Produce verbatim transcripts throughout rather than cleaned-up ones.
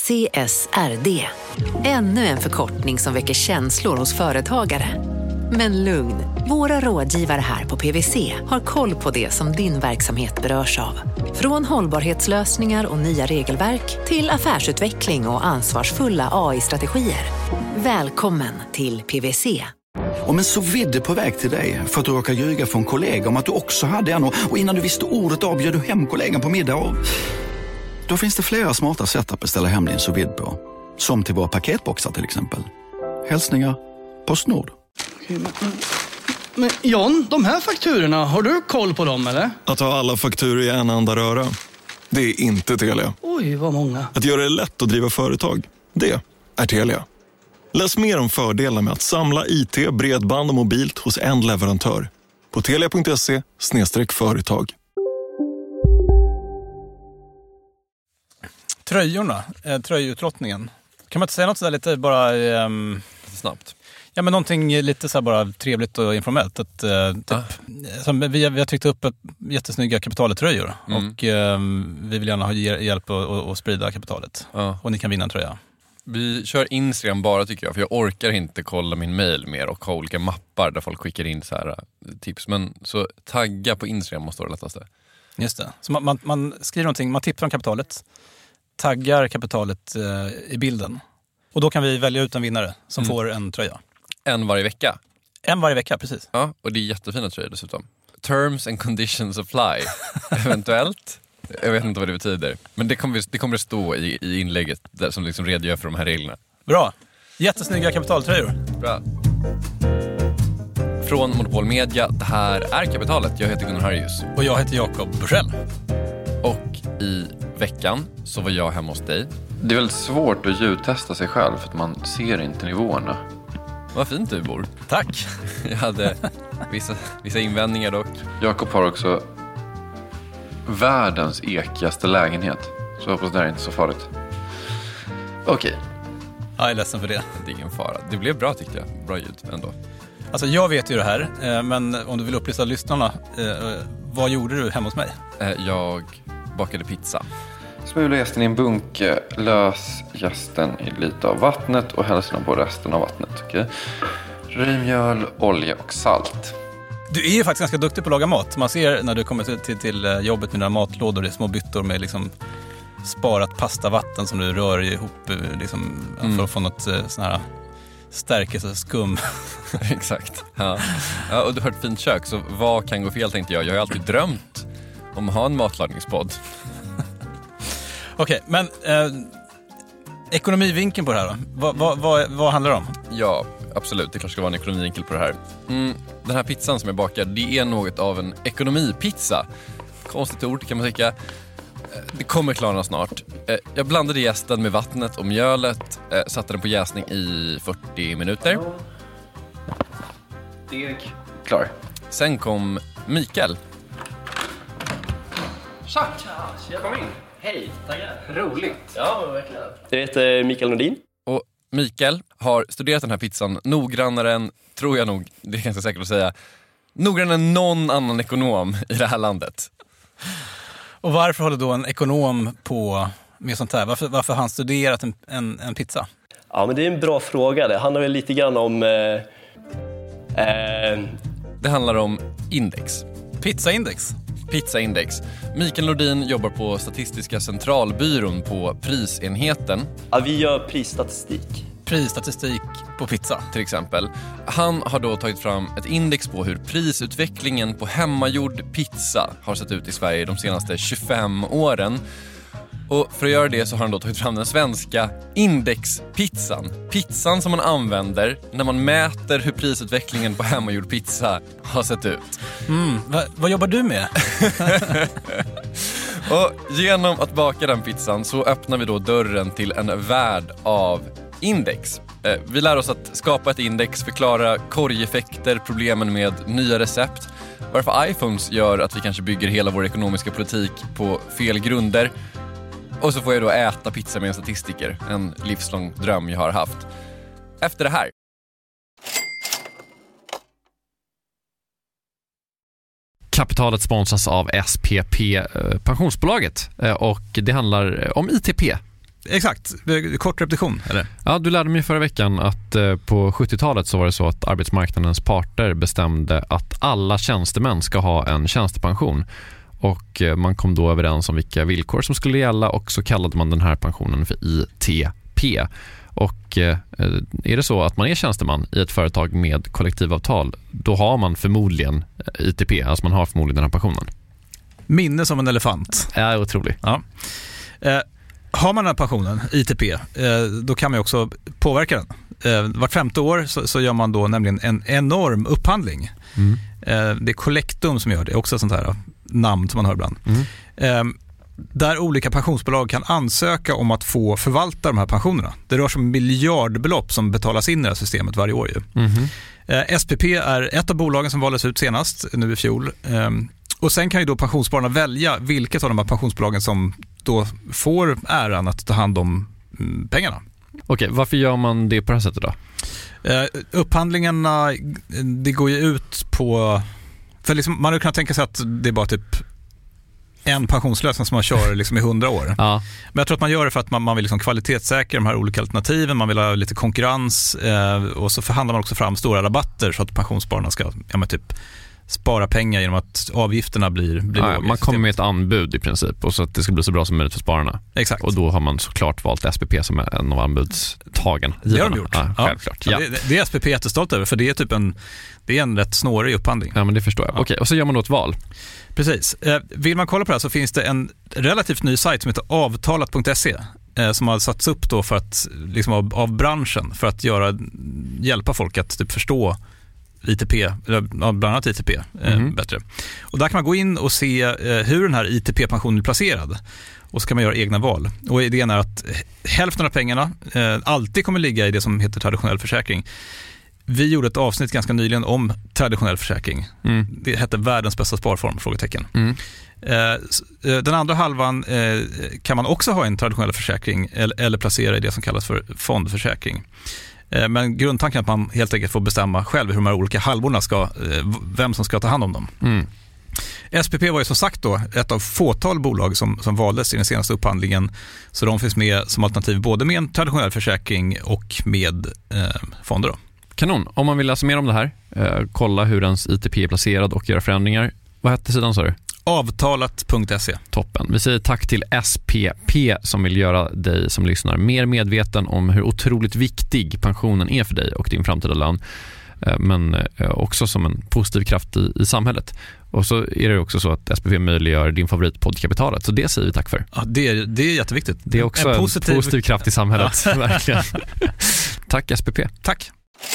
C S R D. Ännu en förkortning som väcker känslor hos företagare. Men lugn, våra rådgivare här på P W C har koll på det som din verksamhet berörs av. Från hållbarhetslösningar och nya regelverk till affärsutveckling och ansvarsfulla A I-strategier. Välkommen till P W C. Om en så vidde på väg till dig för att du råkar ljuga för en kollega om att du också hade en och innan du visste ordet av bjöd du hem kollegan på middag och... Då finns det flera smarta sätt att beställa hem din sous vide på. Som till våra paketboxar till exempel. Hälsningar Postnord. Okej, men, men, men John, de här fakturorna, har du koll på dem eller? Att ha alla fakturor i en enda röra, det är inte Telia. Oj, vad många. Att göra det lätt att driva företag, det är Telia. Läs mer om fördelarna med att samla I T, bredband och mobilt hos en leverantör. På telia punkt se slash företag. Tröjorna, eh, tröjutlottningen. Kan man inte säga något sådär lite bara eh, snabbt? Ja, men någonting lite så här bara trevligt och informellt. Att, eh, typ, ah. som vi, vi har tryckt upp ett jättesnygga kapitalet-tröjor. Mm. Och eh, vi vill gärna ha hjälp att sprida kapitalet. Ah. Och ni kan vinna en tröja. Vi kör Instagram bara tycker jag. För jag orkar inte kolla min mail mer och ha olika mappar där folk skickar in så här tips. Men så tagga på Instagram måste vara det lättaste. Just det. Så man, man, man skriver någonting, man tippar om kapitalet. Taggar kapitalet eh, i bilden. Och då kan vi välja ut en vinnare som mm. får en tröja. En varje vecka? En varje vecka, precis. Ja, och det är jättefina tröjor dessutom. Terms and conditions apply. Eventuellt. Jag vet inte vad det betyder. Men det kommer det kommer stå i, i inlägget där som liksom redogör för de här reglerna. Bra. Jättesnygga kapitaltröjor. Bra. Från Monopol Media, det här är Kapitalet. Jag heter Gunnar Harjus. Och jag heter Jakob Bursell. Och i veckan så var jag hemma hos dig. Det är väldigt svårt att ljudtesta sig själv för att man ser inte nivåerna. Vad fint du bor. Tack. Jag hade vissa, vissa invändningar dock. Jakob har också världens ekigaste lägenhet. Så jag hoppas det här är inte så farligt. Okej. Okay. Jag är ledsen för det. Det är ingen fara. Det blev bra tyckte jag. Bra ljud ändå. Alltså jag vet ju det här. Men om du vill upplysa lyssnarna. Vad gjorde du hemma hos mig? Jag bakade pizza. Smula jästen i en bunke, lös jästen i lite av vattnet och häll sedan på resten av vattnet. Okay? Röjmjöl, olja och salt. Du är ju faktiskt ganska duktig på att laga mat. Man ser när du kommer till, till, till jobbet med dina matlådor, det är små byttor med liksom sparat pastavatten som du rör ihop liksom, mm. för att få något sån här stärkelseskum. Exakt. Ja. Ja, och du har ett fint kök, så vad kan gå fel tänkte jag. Jag har alltid drömt om att ha en matlagningspodd. Okej, men eh, ekonomivinkeln på det här då? Vad, vad, vad, vad handlar det om? Ja, absolut. Det klart ska vara en ekonomivinkel på det här. Mm, den här pizzan som jag bakar, det är något av en ekonomipizza. Konstigt ord kan man tycka. Det kommer klarna snart. Jag blandade jästen med vattnet och mjölet. Satte den på jäsning i fyrtio minuter. Deg. Klar. Sen kom Mikael. Tja! Kom in. Hej, tackar. Roligt. Ja, verkligen. Jag heter Mikael Nordin. Och Mikael har studerat den här pizzan noggrannare än, tror jag nog, det är ganska säkert att säga, noggrannare än någon annan ekonom i det här landet. Och varför håller då en ekonom på med sånt här? Varför, varför har han studerat en, en, en pizza? Ja, men det är en bra fråga. Det handlar väl lite grann om... Eh, eh... Det handlar om index. Pizzaindex? Pizzaindex. Mikael Nordin jobbar på Statistiska centralbyrån på prisenheten. Ja, vi gör prisstatistik. Prisstatistik på pizza. Till exempel. Han har då tagit fram ett index på hur prisutvecklingen på hemmagjord pizza har sett ut i Sverige de senaste tjugofem åren. Och för att göra det så har han då tagit fram den svenska indexpizzan. Pizzan som man använder när man mäter hur prisutvecklingen på hemmagjord pizza har sett ut. Mm, va, vad jobbar du med? Och genom att baka den pizzan så öppnar vi då dörren till en värld av index. Vi lär oss att skapa ett index, förklara korgeffekter, problemen med nya recept, varför iPhones gör att vi kanske bygger hela vår ekonomiska politik på fel grunder. Och så får jag då äta pizza med en statistiker. En livslång dröm jag har haft. Efter det här. Kapitalet sponsras av S P P, pensionsbolaget. Och det handlar om I T P. Exakt, kort repetition, eller? Ja, du lärde mig förra veckan att eh, på sjuttiotalet så var det så att arbetsmarknadens parter bestämde att alla tjänstemän ska ha en tjänstepension. Och eh, man kom då överens om vilka villkor som skulle gälla och så kallade man den här pensionen för I T P. Och eh, är det så att man är tjänsteman i ett företag med kollektivavtal, då har man förmodligen I T P, alltså man har förmodligen den här pensionen. Minne som en elefant. Ja, otroligt. Ja. Eh, har man den här pensionen, I T P, eh, då kan man också påverka den. Eh, vart femte år så, så gör man då nämligen en enorm upphandling. Mm. Eh, det är Collectum som gör det, också sånt här namn som man hör ibland. Mm. Eh, där olika pensionsbolag kan ansöka om att få förvalta de här pensionerna. Det rör sig om miljardbelopp som betalas in i det här systemet varje år. Ju. Mm. Eh, S P P är ett av bolagen som valdes ut senast, nu i fjol. Eh, och sen kan ju då pensionsspararna välja vilket av de här pensionsbolagen som då får äran att ta hand om mm, pengarna. Okej, varför gör man det på det här sättet då? Eh, upphandlingarna, det går ju ut på... För liksom, man har kunnat tänka sig att det är bara typ en pensionslösning som man kör liksom i hundra år. Ja. Men jag tror att man gör det för att man, man vill liksom kvalitetssäkra de här olika alternativen, man vill ha lite konkurrens eh, och så förhandlar man också fram stora rabatter så att pensionsspararna ska ja, men typ spara pengar genom att avgifterna blir, blir ja, låga. Man kommer med ett anbud i princip och så att det ska bli så bra som möjligt för spararna. Exakt. Och då har man såklart valt S P P som är en av anbudstagen. Det har de gjort. Ja, självklart. Ja. Ja. Det, det är S P P jättestolt över för det är typ en, det är en rätt snårig upphandling. Ja, men det förstår jag. Ja. Okej, och så gör man då ett val. Precis. Eh, vill man kolla på det här så finns det en relativt ny sajt som heter avtalat punkt se eh, som har satts upp då för att, liksom av, av branschen för att göra, hjälpa folk att typ förstå I T P, eller bland annat I T P eh, mm. bättre. Och där kan man gå in och se eh, hur den här I T P-pensionen är placerad. Och så kan man göra egna val. Och idén är att hälften av pengarna eh, alltid kommer ligga i det som heter traditionell försäkring. Vi gjorde ett avsnitt ganska nyligen om traditionell försäkring. Mm. Det hette världens bästa sparform, frågetecken. Mm. Eh, den andra halvan eh, kan man också ha en traditionell försäkring eller, eller placera i det som kallas för fondförsäkring. Eh, men grundtanken är att man helt enkelt får bestämma själv hur de här olika halvorna ska, eh, vem som ska ta hand om dem. Mm. S P P var ju som sagt då ett av fåtal bolag som, som valdes i den senaste upphandlingen, så de finns med som alternativ både med en traditionell försäkring och med eh, fonder då. Kanon. Om man vill läsa mer om det här, eh, kolla hur ens I T P är placerad och göra förändringar. Vad hette sidan sa du? avtalat punkt se. Toppen. Vi säger tack till S P P som vill göra dig som lyssnar mer medveten om hur otroligt viktig pensionen är för dig och din framtida lön. Eh, men eh, också som en positiv kraft i, i samhället. Och så är det också så att S P P möjliggör din favoritpodd Kapitalet. Så det säger vi tack för. Ja, det är, det är jätteviktigt. Det är också en, en positiv... positiv kraft i samhället. Ja. Verkligen. Tack S P P. Tack.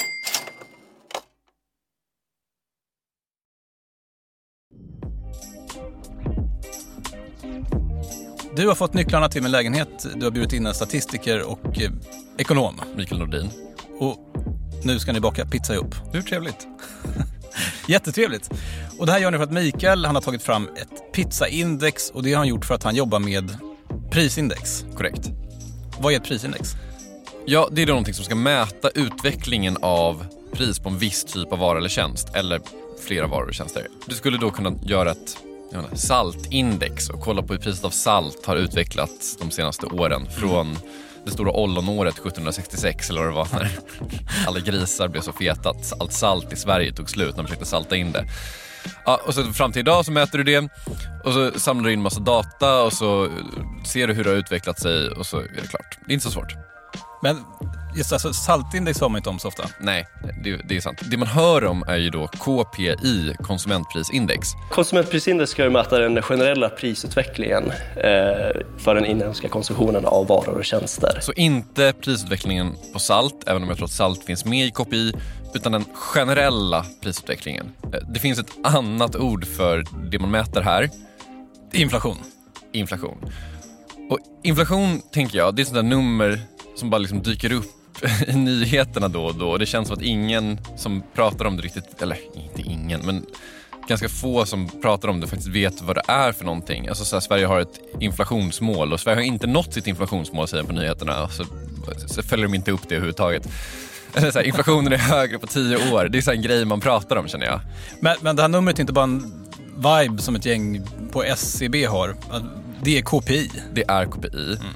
Du har fått nycklarna till min lägenhet. Du har bjudit in en statistiker och eh, ekonom. Mikael Nordin. Och nu ska ni baka pizza ihop. Hur trevligt. Jättetrevligt. Och det här gör ni för att Mikael, han har tagit fram ett pizzaindex och det har han gjort för att han jobbar med prisindex. Korrekt. Vad är ett prisindex? Ja, det är då någonting som ska mäta utvecklingen av pris på en viss typ av vara eller tjänst eller flera varor och tjänster. Du skulle då kunna göra ett inte, saltindex och kolla på hur priset av salt har utvecklats de senaste åren från det stora ollonåret sjuttonhundrasextiosex eller vad det var när alla grisar blev så feta att allt salt i Sverige tog slut när de försökte salta in det. Ja, och så fram till idag så mäter du det och så samlar du in massa data och så ser du hur det har utvecklat sig och så är det klart. Det är inte så svårt. Men just alltså, saltindex har man inte om så ofta. Nej, det, det är sant. Det man hör om är ju då K P I, konsumentprisindex. Konsumentprisindex ska mäta den generella prisutvecklingen eh, för den inhemska konsumtionen av varor och tjänster. Så inte prisutvecklingen på salt, även om jag tror att salt finns med i K P I, utan den generella prisutvecklingen. Det finns ett annat ord för det man mäter här. Inflation. Inflation. Och inflation, tänker jag, det är sånt där nummer som bara liksom dyker upp i nyheterna då och då. Det känns som att ingen som pratar om det riktigt, eller inte ingen, men ganska få som pratar om det faktiskt vet vad det är för någonting. Alltså så här, Sverige har ett inflationsmål och Sverige har inte nått sitt inflationsmål, säger på nyheterna. Så, så följer de inte upp det överhuvudtaget. Så här, inflationen är högre på tio år. Det är så en grej man pratar om, känner jag. Men, men det här numret är inte bara en vibe som ett gäng på S C B har. Det är K P I. Det är K P I. Mm.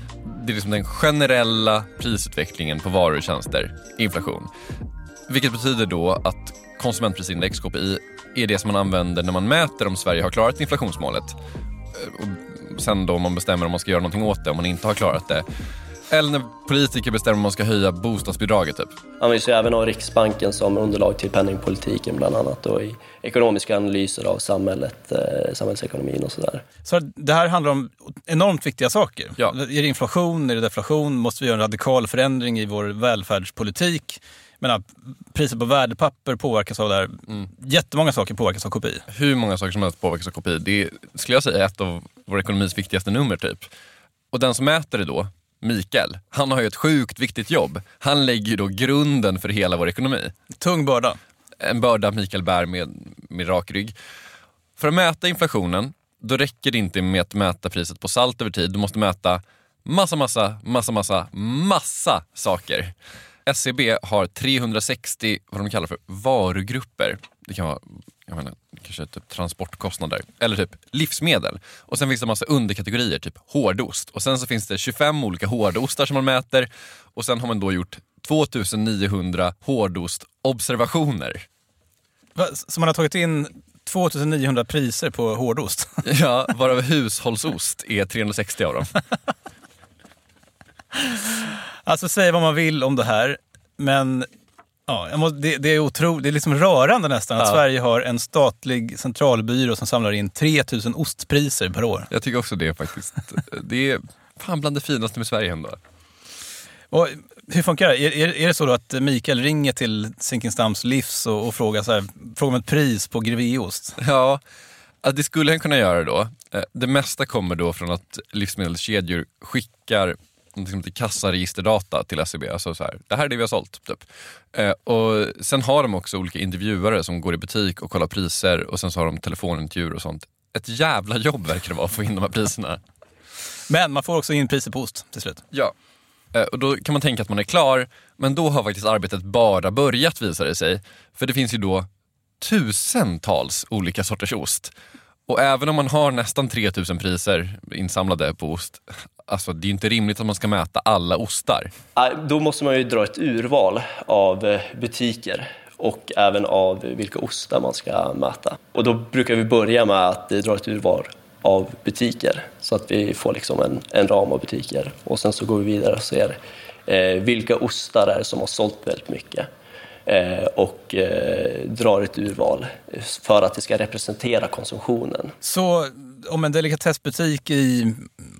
det är liksom den generella prisutvecklingen på varor och tjänster, inflation. Vilket betyder då att konsumentprisindex, K P I, är det som man använder när man mäter om Sverige har klarat inflationsmålet. Och sen då man bestämmer om man ska göra någonting åt det om man inte har klarat det. Eller när politiker bestämmer om man ska höja bostadsbidraget typ. Används ju även av Riksbanken som underlag till penningpolitiken bland annat och i ekonomiska analyser av samhället, eh, samhällsekonomin och sådär. Så det här handlar om enormt viktiga saker. Ja. Är det inflation, är det deflation? Måste vi göra en radikal förändring i vår välfärdspolitik? Men priset på värdepapper påverkas av det här. Mm. Jättemånga saker påverkas av K P I. Hur många saker som helst påverkas av K P I. Det är, skulle jag säga, är ett av vår ekonomis viktigaste nummer typ. Och den som mäter det då, Mikael, han har ju ett sjukt viktigt jobb. Han lägger ju då grunden för hela vår ekonomi. Tung börda. En börda Mikael bär med, med rak rygg. För att mäta inflationen, då räcker det inte med att mäta priset på salt över tid. Du måste mäta massa, massa, massa, massa, massa saker. S C B har trehundrasextio vad de kallar för varugrupper. Det kan vara jag menar, kanske typ transportkostnader eller typ livsmedel. Och sen finns det en massa underkategorier, typ hårdost. Och sen så finns det tjugofem olika hårdostar som man mäter. Och sen har man då gjort tvåtusen-niohundra hårdostobservationer. Så man har tagit in tvåtusen-niohundra priser på hårdost? Ja, varav hushållsost är trehundrasextio av dem. Alltså säg vad man vill om det här, men ja, jag måste, det, det är otroligt, det är liksom rörande nästan att ja. Sverige har en statlig centralbyrå som samlar in tre tusen ostpriser per år. Jag tycker också det faktiskt. Det är fan bland det finaste med Sverige ändå. Och hur funkar det? Är, är, är det så då att Mikael ringer till Zinkensdamms Livs och, och frågar, så här, frågar om ett pris på Grevéost? Ja, att det skulle han kunna göra då. Det mesta kommer då från att livsmedelskedjor skickar liksom till kassaregisterdata till S C B. Alltså så här, det här är det vi har sålt typ. Eh, och sen har de också olika intervjuare som går i butik och kollar priser, och sen så har de telefonintervjuer och sånt. Ett jävla jobb verkar det vara att få in de här priserna. Men man får också in priser på ost till slut. Ja, eh, och då kan man tänka att man är klar, men då har faktiskt arbetet bara börjat, visar det sig. För det finns ju då tusentals olika sorters ost. Och även om man har nästan tre tusen priser insamlade på ost, alltså det är inte rimligt att man ska mäta alla ostar. Då måste man ju dra ett urval av butiker och även av vilka ostar man ska mäta. Och då brukar vi börja med att dra ett urval av butiker så att vi får liksom en, en ram av butiker. Och sen så går vi vidare och ser eh, vilka ostar är som har sålt väldigt mycket. Eh, och eh, drar ett urval för att det ska representera konsumtionen. Så om en delikatessbutik i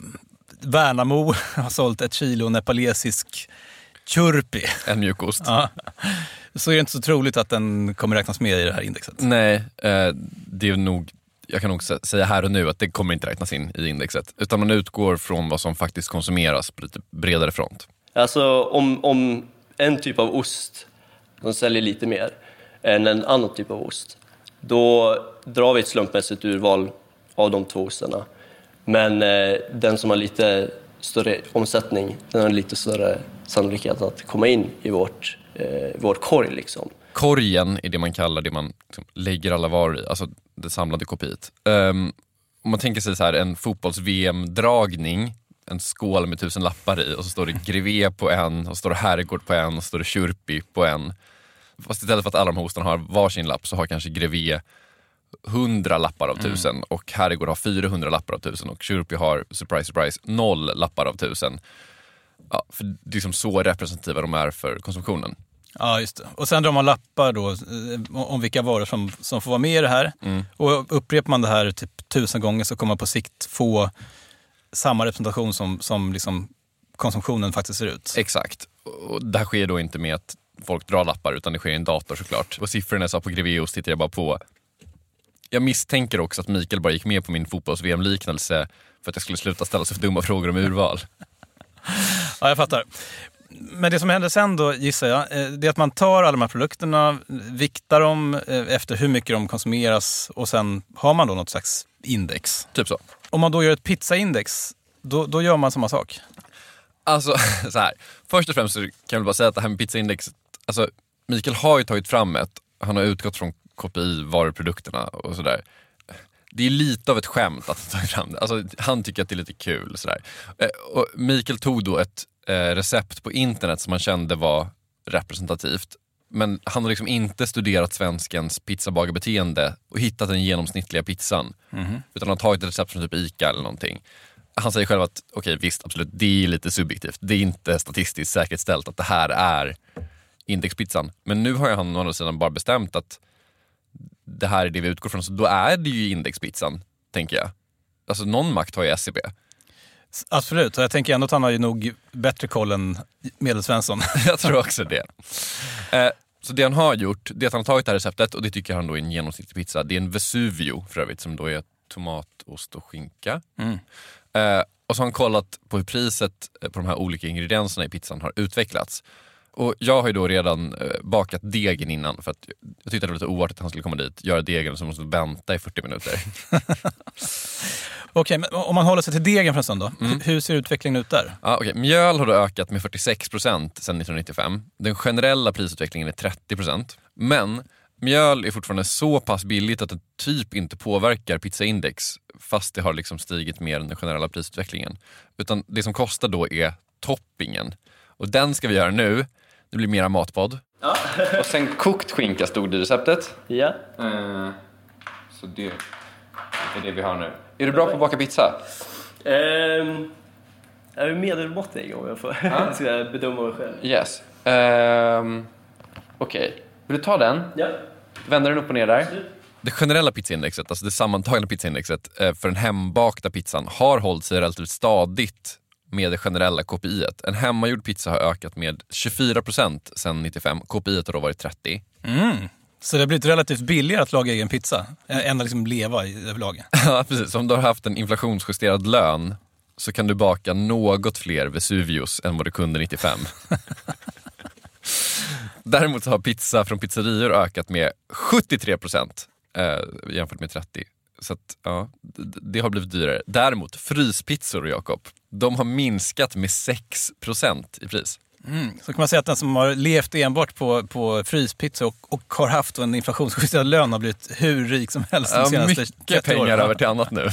Värnamo har sålt ett kilo nepalesisk churpi, en mjukost, ja, så är det inte så troligt att den kommer räknas med i det här indexet. Nej, eh, det är nog, jag kan nog säga här och nu att det kommer inte räknas in i indexet, utan man utgår från vad som faktiskt konsumeras på lite bredare front. Alltså om, om en typ av ost som säljer lite mer än en annan typ av ost, då drar vi ett slumpmässigt urval av de två ostarna. Men eh, den som har lite större omsättning, den har lite större sannolikhet att komma in i vårt, eh, vårt korg. Liksom. Korgen är det man kallar det man liksom lägger alla varor i, alltså det samlade kopiet. Um, om man tänker sig så här, en fotbolls-V M-dragning, en skål med tusen lappar i, och så står det Grevé på en, och så står det Herrgård på en, och så står det Churpi på en. Fast istället för att alla de här ostarna har varsin lapp så har kanske Grevé hundra lappar av tusen, mm. och Herrgård har fyrahundra lappar av tusen, och Churpi har, surprise surprise, noll lappar av tusen. Ja, för det är liksom så representativa de är för konsumtionen. Ja, just det. Och sen drar man lappar då om vilka varor som, som får vara med i det här. Mm. Och upprepar man det här typ tusen gånger så kommer man på sikt få samma representation som, som liksom konsumtionen faktiskt ser ut. Exakt. Och det här sker då inte med att folk drar lappar, utan det sker i en dator såklart. Och siffrorna jag sa på Grevéost tittar jag bara på. Jag misstänker också att Mikael bara gick med på min fotbolls-V M-liknelse för att jag skulle sluta ställa sig för dumma frågor om urval. Ja, jag fattar. Men det som händer sen då, gissar jag, det är att man tar alla de här produkterna, viktar dem efter hur mycket de konsumeras, och sen har man då något slags index. Typ så. Om man då gör ett pizzaindex, då, då gör man samma sak. Alltså, så här. Först och främst så kan jag bara säga att det här med pizzaindex, alltså Mikael har ju tagit fram ett, han har utgått från K P I, varuprodukterna och sådär. det är lite av ett skämt att ta fram det. Alltså, han tycker att det är lite kul. Sådär. Och Mikael tog då ett recept på internet som han kände var representativt. Men han har liksom inte studerat svenskens pizzabagarbeteende och hittat den genomsnittliga pizzan. Mm-hmm. Utan han har tagit ett recept från typ Ica eller någonting. Han säger själv att okej, okay, visst, absolut, det är lite subjektivt. Det är inte statistiskt säkerställt att det här är indexpizzan. Men nu har han å andra sidan bara bestämt att det här är det vi utgår från. Så då är det ju indexpizzan, tänker jag. Alltså någon makt har ju S C B. Absolut, och jag tänker ändå att han har ju nog bättre koll än Medelsvensson. Jag tror också det. Eh, så det han har gjort, det är att han har tagit det här receptet och det tycker han då är en genomsnittlig pizza. Det är en Vesuvio för övrigt som då är tomat, ost och skinka. Mm. Eh, och så har han kollat på hur priset på de här olika ingredienserna i pizzan har utvecklats. Och jag har ju då redan eh, bakat degen innan för att jag tyckte det var lite oartigt att han skulle komma dit, göra degen och så måste vänta i fyrtio minuter. Okej, men om man håller sig till degen för en stund då, mm. hur ser utvecklingen ut där? Ja, okej. Mjöl har då ökat med fyrtiosex procent sedan nittonhundranittiofem. Den generella prisutvecklingen är trettio procent. Men mjöl är fortfarande så pass billigt att det typ inte påverkar pizzaindex fast det har liksom stigit mer än den generella prisutvecklingen. Utan det som kostar då är toppingen. Och den ska vi göra nu. Det blir mera matpodd. Ja. Och sen kokt skinka stod det i receptet. Ja. Uh, så det är det vi har nu. Är du bra på att baka pizza? Um, jag är medelmåttig om jag får ah. ska jag bedöma mig själv. Yes. Um, Okej. Okay. Vill du ta den? Ja. Vänder den upp och ner där. Det generella pizzaindexet, alltså det sammantagna pizzaindexet för den hembakta pizzan har hållit sig relativt stadigt med det generella K P I-et. En hemmagjord pizza har ökat med tjugofyra procent sedan nittiofem. K P I-et har då varit trettio. Mm. Så det har blivit relativt billigare att laga egen pizza än att liksom leva i överlag. Ja, precis. Om du har haft en inflationsjusterad lön så kan du baka något fler Vesuvios än vad du kunde nittiofem. Däremot så har pizza från pizzerior ökat med sjuttiotre procent eh, jämfört med trettio. Så att, ja, det, det har blivit dyrare. Däremot fryspizzor, Jakob, de har minskat med sex procent i pris. Mm. Så kan man säga att den som har levt enbart på, på fryspizza och, och har haft en inflationsjusterad lön har blivit hur rik som helst de ja, senaste mycket pengar år. Över till annat nu.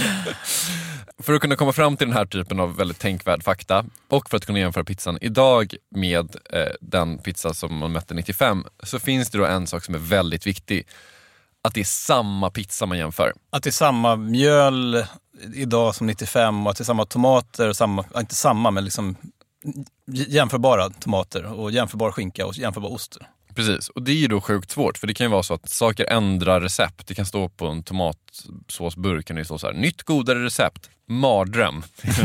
För att kunna komma fram till den här typen av väldigt tänkvärd fakta och för att kunna jämföra pizzan idag med eh, den pizza som man mätte nittiofem så finns det då en sak som är väldigt viktig. Att det är samma pizza man jämför. Att det är samma mjöl idag som nittiofem och att det är samma tomater och samma, inte samma men liksom jämförbara tomater och jämförbar skinka och jämförbar ost. Precis, och det är ju då sjukt svårt för det kan ju vara så att saker ändrar recept. Det kan stå på en tomatsåsburk kan det stå så här, nytt godare recept, mardröm.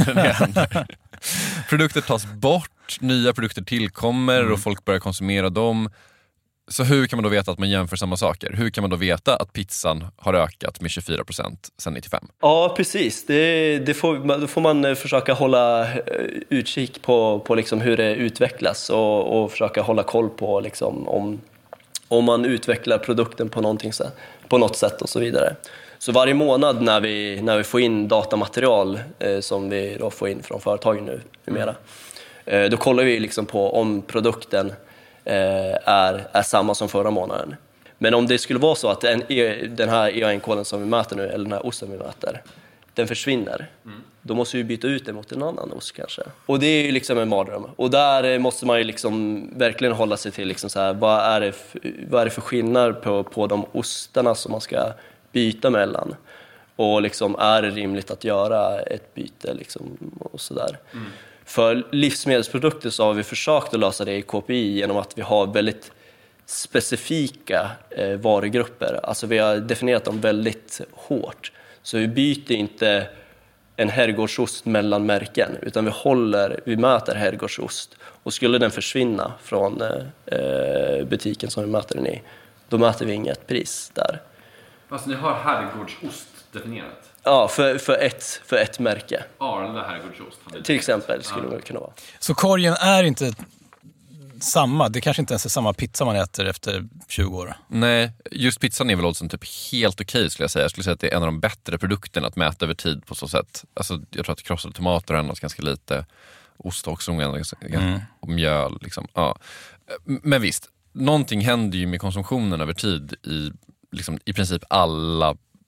Produkter tas bort, nya produkter tillkommer mm. och folk börjar konsumera dem. Så hur kan man då veta att man jämför samma saker? Hur kan man då veta att pizzan har ökat med tjugofyra procent sedan nittiofem? Ja, precis. Det, det får, då får man försöka hålla utkik på, på liksom hur det utvecklas och, och försöka hålla koll på liksom om, om man utvecklar produkten på, någonting, på något sätt och så vidare. Så varje månad när vi, när vi får in datamaterial eh, som vi då får in från företagen nu numera, eh, då kollar vi liksom på om produkten Är, är samma som förra månaden. Men om det skulle vara så att en, den här E A N-koden som vi mäter nu, eller den här osten vi mäter, den försvinner, mm. då måste vi byta ut det mot en annan ost kanske. Och det är ju liksom en mardröm. Och där måste man ju liksom verkligen hålla sig till liksom så här, vad är det för, vad är det för skillnad på, på de ostarna som man ska byta mellan. Och liksom, är det rimligt att göra ett byte liksom, och sådär. Mm. För livsmedelsprodukter så har vi försökt att lösa det i K P I genom att vi har väldigt specifika eh, varugrupper. Alltså vi har definierat dem väldigt hårt. Så vi byter inte en herrgårdsost mellan märken utan vi håller, vi mäter herrgårdsost. Och skulle den försvinna från eh, butiken som vi mäter den i, då mäter vi inget pris där. Alltså ni har herrgårdsost definierat? Ja, för, för, ett, för ett märke. Arla herrgårdsost. Till exempel skulle ja. det kunna vara. Så korgen är inte samma? Det kanske inte ens är samma pizza man äter efter tjugo år? Nej, just pizzan är väl också typ helt okej skulle jag säga. Jag skulle säga att det är en av de bättre produkterna att mäta över tid på så sätt. Alltså, jag tror att krossade tomater ändras ganska lite. Ost också ändras mm. och mjöl. Liksom. Ja. Men visst, någonting händer ju med konsumtionen över tid i, liksom, i princip alla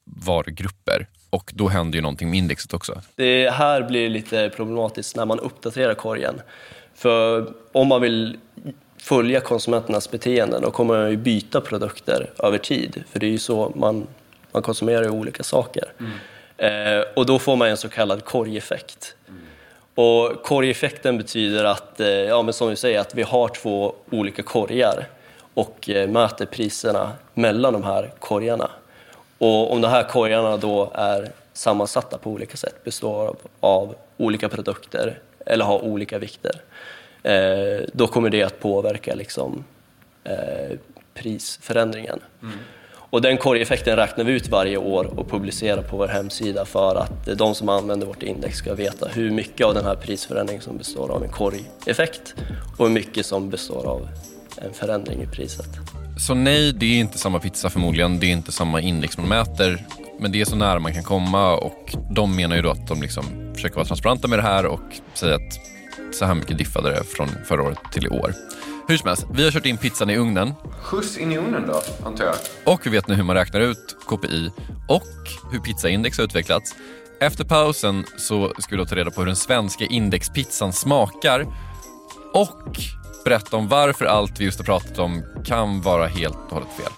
varugrupper. Och då händer ju någonting med indexet också. Det här blir lite problematiskt när man uppdaterar korgen. För om man vill följa konsumenternas beteenden, då kommer man ju byta produkter över tid. För det är ju så man, man konsumerar ju olika saker. Mm. Eh, och då får man en så kallad korgeffekt. Mm. Och korgeffekten betyder att, eh, ja, men som vi säger, att vi har två olika korgar och eh, mäter priserna mellan de här korgarna. Och om de här korgarna då är sammansatta på olika sätt, består av, av olika produkter eller har olika vikter, eh, då kommer det att påverka liksom, eh, prisförändringen. Mm. Och den korgeffekten räknar vi ut varje år och publicerar på vår hemsida för att de som använder vårt index ska veta hur mycket av den här prisförändringen som består av en korgeffekt och hur mycket som består av en förändring i priset. Så nej, det är inte samma pizza förmodligen, det är inte samma index man mäter, men det är så nära man kan komma, och de menar ju då att de liksom försöker vara transparenta med det här och säga att så här mycket diffade det från förra året till i år. Hur som helst, vi har kört in pizzan i ugnen. Skjuts in i ugnen då, antar jag. Och vi vet nu hur man räknar ut K P I och hur pizzaindex har utvecklats. Efter pausen så ska vi då ta reda på hur den svenska indexpizzan smakar och berätta om varför allt vi just har pratat om kan vara helt och hållet fel.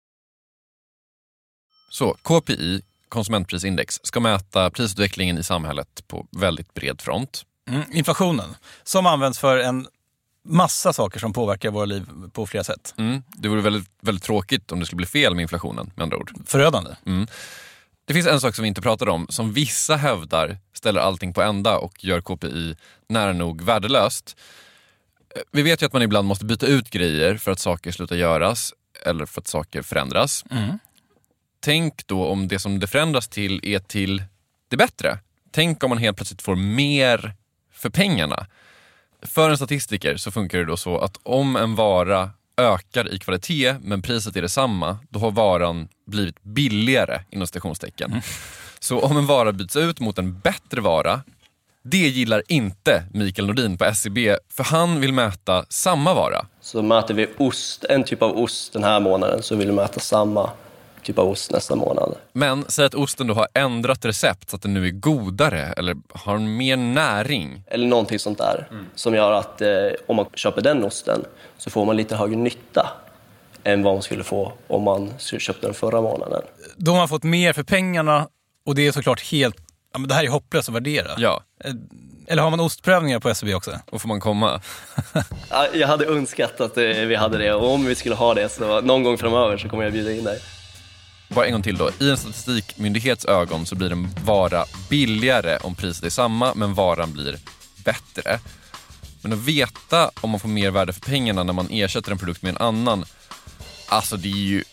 Så K P I, konsumentprisindex, ska mäta prisutvecklingen i samhället på väldigt bred front. Mm, inflationen, som används för en massa saker som påverkar våra liv på flera sätt. Mm, det vore väldigt, väldigt tråkigt om det skulle bli fel med inflationen, med andra ord. Förödande. Mm. Det finns en sak som vi inte pratade om, som vissa hävdar ställer allting på ända och gör K P I nära nog värdelöst. Vi vet ju att man ibland måste byta ut grejer för att saker slutar göras eller för att saker förändras. Mm. Tänk då om det som det förändras till är till det bättre. Tänk om man helt plötsligt får mer för pengarna. För en statistiker så funkar det då så att om en vara ökar i kvalitet men priset är detsamma, då har varan blivit billigare inom stationstecken. Mm. Så om en vara byts ut mot en bättre vara, det gillar inte Mikael Nordin på S C B, för han vill mäta samma vara. Så mäter vi ost, en typ av ost den här månaden, så vill vi mäta samma typ av ost nästa månad. Men säg att osten då har ändrat recept så att den nu är godare eller har mer näring. Eller någonting sånt där mm. som gör att eh, om man köper den osten så får man lite högre nytta än vad man skulle få om man köpte den förra månaden. Då har man fått mer för pengarna, och det är såklart helt... Ja, men det här är hopplöst att värdera. Ja. Eller har man ostprövningar på S C B också? Och får man komma? Ja, jag hade önskat att vi hade det, och om vi skulle ha det så någon gång framöver så kommer jag bjuda in dig. Bara en gång till då. I en statistikmyndighets ögon så blir den vara billigare om priset är samma, men varan blir bättre. Men att veta om man får mer värde för pengarna när man ersätter en produkt med en annan, alltså det är ju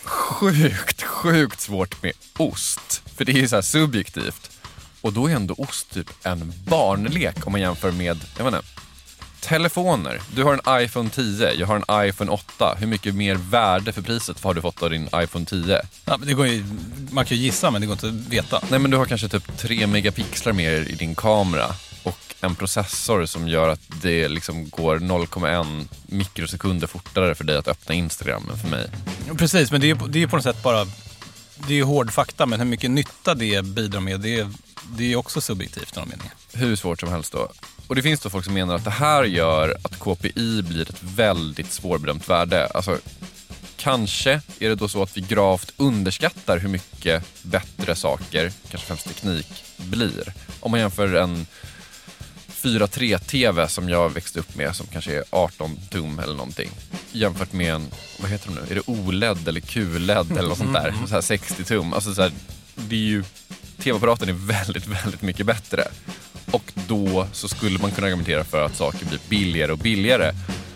sjukt, sjukt svårt med ost. För det är ju så här subjektivt. Och då är ändå ost typ en barnlek om man jämför med, jag vet inte, telefoner. Du har en iPhone tio, jag har en iPhone åtta. Hur mycket mer värde för priset har du fått av din iPhone tio? Ja, men det går ju, man kan ju gissa, men det går inte att veta. Nej, men du har kanske typ tre megapixlar mer i din kamera och en processor som gör att det liksom går noll komma en mikrosekunder fortare för dig att öppna Instagram än för mig. Precis, men det är, det är på något sätt bara, det är hård fakta, men hur mycket nytta det bidrar med, det är, det är också subjektivt i någon mening. Hur svårt som helst då. Och det finns då folk som menar att det här gör att K P I blir ett väldigt svårbedömt värde. Alltså, kanske är det då så att vi gravt underskattar hur mycket bättre saker, kanske främst teknik, blir. Om man jämför en fyra tre-tv som jag växte upp med, som kanske är arton tum eller någonting, jämfört med en, vad heter de nu? Är det O L E D eller Q L E D eller något sånt där? Så här sextio tum. Alltså så här, det är ju, tv-apparaten är väldigt, väldigt mycket bättre. Och då så skulle man kunna argumentera för att saker blir billigare och billigare.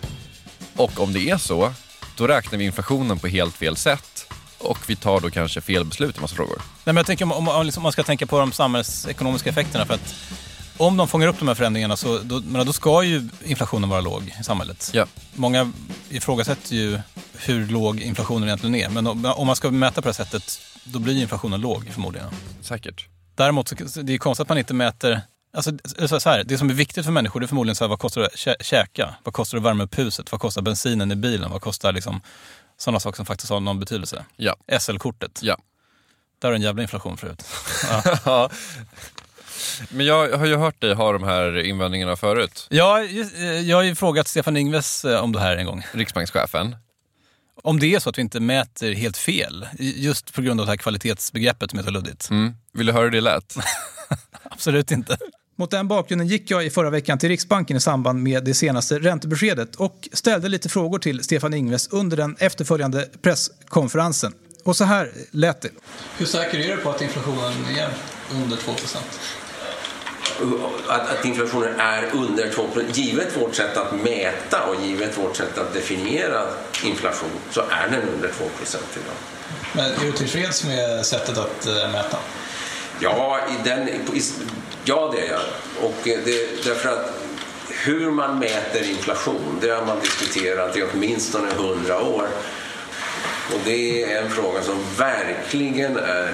Och om det är så, då räknar vi inflationen på helt fel sätt. Och vi tar då kanske fel beslut i massa frågor. Nej, men jag tänker om, om, om man ska tänka på de samhällsekonomiska effekterna, för att om de fångar upp de här förändringarna så då, men då ska ju inflationen vara låg i samhället. Ja. Många ifrågasätter ju hur låg inflationen egentligen är. Men om, om man ska mäta på det sättet, då blir inflationen låg förmodligen. Säkert. Däremot så det är konstigt att man inte mäter... Alltså, så här, det som är viktigt för människor, det är förmodligen så här, vad kostar det att kä- käka? Vad kostar det att värma upp huset? Vad kostar bensinen i bilen? Vad kostar liksom sådana saker som faktiskt har någon betydelse? Ja. S L-kortet. Ja. Där är en jävla inflation förut. Ja. Ja. Men jag har ju hört dig ha de här invändningarna förut. Ja, jag har ju frågat Stefan Ingves om det här en gång. Riksbankschefen. Om det är så att vi inte mäter helt fel, just på grund av det här kvalitetsbegreppet som är så luddigt. Mm. Vill du höra hur det lät? Absolut inte. Mot den bakgrunden gick jag i förra veckan till Riksbanken i samband med det senaste räntebeskedet och ställde lite frågor till Stefan Ingves under den efterföljande presskonferensen. Och så här lät det. Hur säker är du på att inflationen är under två procent? Att, att inflationen är under två procent, givet vårt sätt att mäta och givet vårt sätt att definiera inflation, så är den under två procent idag. Men är du tillfreds med sättet att uh, mäta? Ja, i den, i, ja, det är jag. Och det, därför att hur man mäter inflation, det har man diskuterat i åtminstone hundra år. Och det är en fråga som verkligen är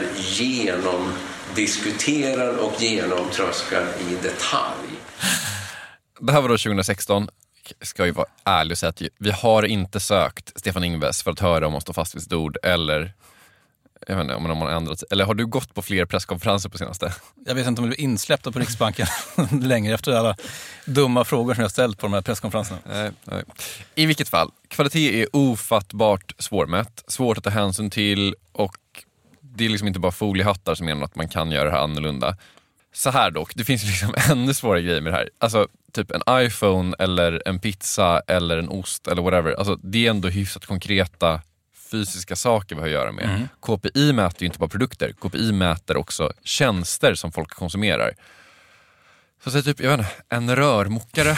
genomdiskuterad och genomtröskad i detalj. Det här var då tjugohundrasexton. Ska ju vara ärlig och säga att vi har inte sökt Stefan Ingves för att höra om att stå fast vid sitt ord, eller jag vet inte om man har ändrat sig. Eller har du gått på fler presskonferenser på senaste? Jag vet inte om du är insläppta på Riksbanken längre efter alla dumma frågor som jag ställt på de här presskonferenserna. Nej, nej. I vilket fall, kvalitet är ofattbart svårmätt, svårt att ta hänsyn till, och det är liksom inte bara foliehattar som menar att man kan göra det här annorlunda. Så här dock, det finns liksom ännu svåra grejer med det här. Alltså typ en iPhone eller en pizza eller en ost eller whatever. Alltså det är ändå hyfsat konkreta fysiska saker vi har att göra med. Mm. K P I mäter ju inte bara produkter. K P I mäter också tjänster som folk konsumerar. Så säg typ, jag vet inte, en rörmokare.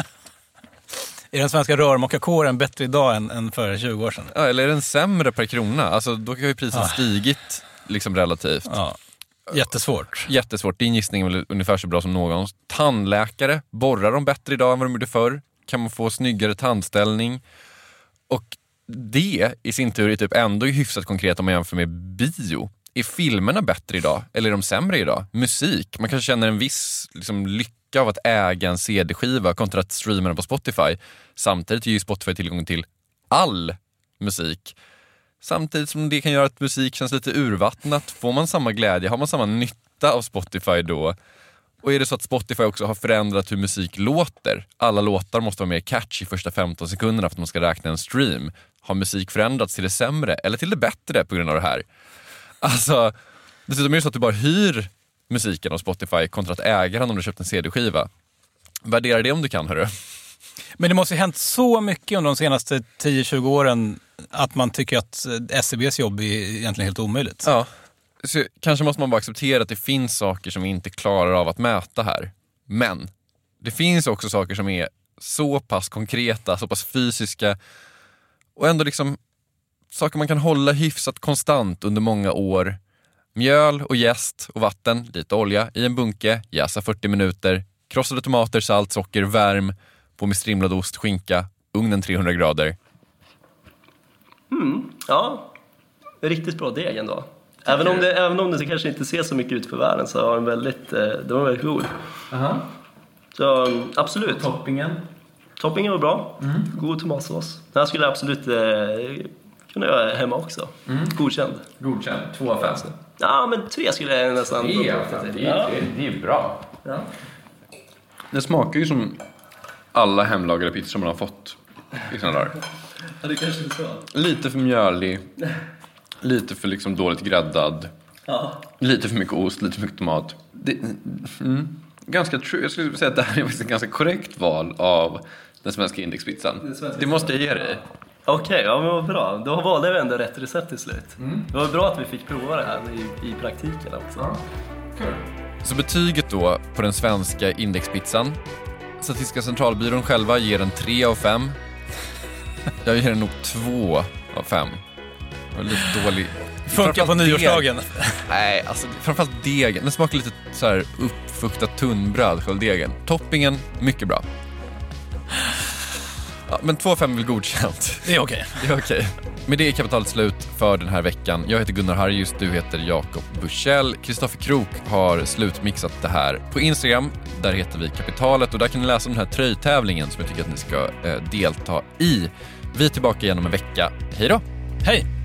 Är den svenska rörmokarkåren bättre idag än, än för tjugo år sedan? Ja, eller är den sämre per krona? Alltså då har ju priset ja. stigit liksom relativt. Ja. Jättesvårt. Jättesvårt. Din gissning är väl ungefär så bra som någon. Tandläkare, borrar de bättre idag än vad de gjorde förr? Kan man få snyggare tandställning? Och det i sin tur är typ ändå hyfsat konkret om man jämför med bio. Är filmerna bättre idag? Eller är de sämre idag? Musik. Man kanske känner en viss liksom, lycka av att äga en C D-skiva kontra att streama den på Spotify. Samtidigt ger ju Spotify tillgång till all musik. Samtidigt som det kan göra att musik känns lite urvattnat. Får man samma glädje? Har man samma nytta av Spotify då? Och är det så att Spotify också har förändrat hur musik låter? Alla låtar måste vara mer catchy första femton sekunderna för att man ska räkna en stream. Har musik förändrats till det sämre eller till det bättre på grund av det här? Alltså, dessutom är det så att du bara hyr musiken av Spotify kontra att äga den om du köpt en C D-skiva. Värdera det om du kan, hörru. Men det måste ju hänt så mycket under de senaste tio tjugo åren att man tycker att S C B:s jobb är egentligen helt omöjligt. Ja, så kanske måste man bara acceptera att det finns saker som vi inte klarar av att mäta här. Men det finns också saker som är så pass konkreta, så pass fysiska och ändå liksom saker man kan hålla hyfsat konstant under många år. Mjöl och jäst och vatten, lite olja i en bunke, jäsa fyrtio minuter, krossade tomater, salt, socker, värm, på med strimlad ost, skinka, ugnen trehundra grader. Mm, ja, riktigt bra deg ändå. Även om, det, även om det kanske inte ser så mycket ut för världen så var den väldigt, den var väldigt god. Aha. Så absolut. Och toppingen? Toppingen var bra. Mm. God tomatsås. Den här skulle jag absolut eh, kunna göra hemma också. Mm. Godkänd. Godkänd. Två av fem. Ja, men tre skulle jag nästan... Det är, det är, ja. det är bra. Ja. Det smakar ju som alla hemlagade pizzor man har fått i sådana där. Ja, det kanske är så. Lite för mjölig. Lite för liksom dåligt gräddad. Ja. Lite för mycket ost, lite för mycket tomat. Det, mm, ganska true. Jag skulle säga att det här är ett ganska korrekt val av den svenska indexpizzan. Det, det måste jag ge dig. Okej, okay, ja, men vad bra. Då valde vi ändå rätt recept till slut. Mm. Det var bra att vi fick prova det här i, i praktiken också. Ja. Cool. Så betyget då på den svenska indexpizzan. Statistiska centralbyrån själva ger den tre av fem. Jag ger den nog två av fem. Det var lite dålig. Funkar på nyårsdagen. Nej, alltså framförallt degen. Den smakar lite så här uppfuktat tunnbröd, själv degen. Toppingen, mycket bra. Ja, men två av fem är väl godkänt. Det är okej. Okay. Det är okej. Okay. Med det är kapitalet slut för den här veckan. Jag heter Gunnar Harjus, du heter Jakob Bursell. Kristoffer Krook har slutmixat det här på Instagram. Där heter vi Kapitalet och där kan ni läsa om den här tröjtävlingen som jag tycker att ni ska eh, delta i. Vi är tillbaka igen om en vecka. Hej då! Hej!